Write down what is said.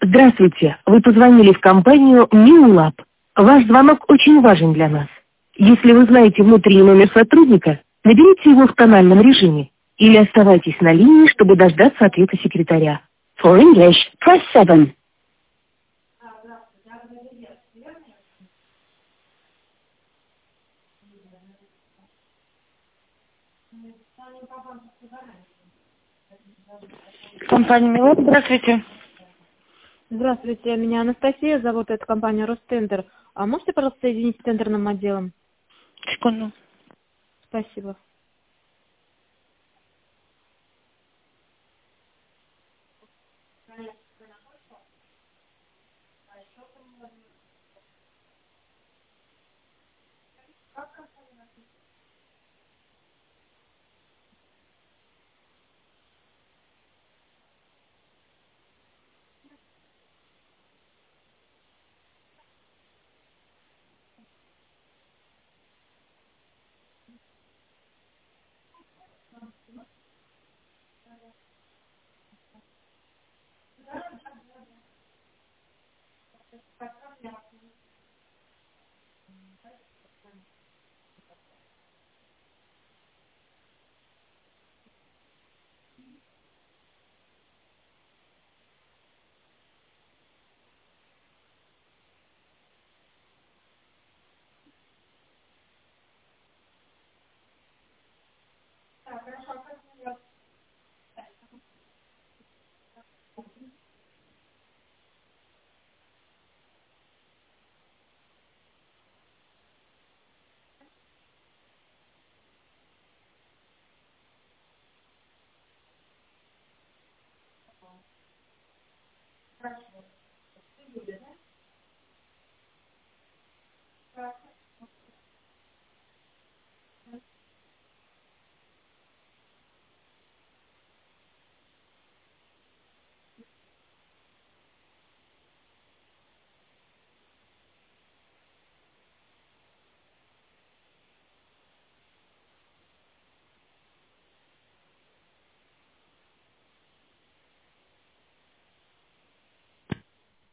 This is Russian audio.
Здравствуйте, вы позвонили в компанию New Ваш звонок очень важен для нас. Если вы знаете внутренний номер сотрудника, наберите его в тональном режиме или оставайтесь на линии, чтобы дождаться ответа секретаря. For English, press 7. Компания Милот, здравствуйте. Здравствуйте, меня Анастасия зовут, это компания Ростендер. А можете, пожалуйста, соединить с тендерным отделом? Секунду. Спасибо.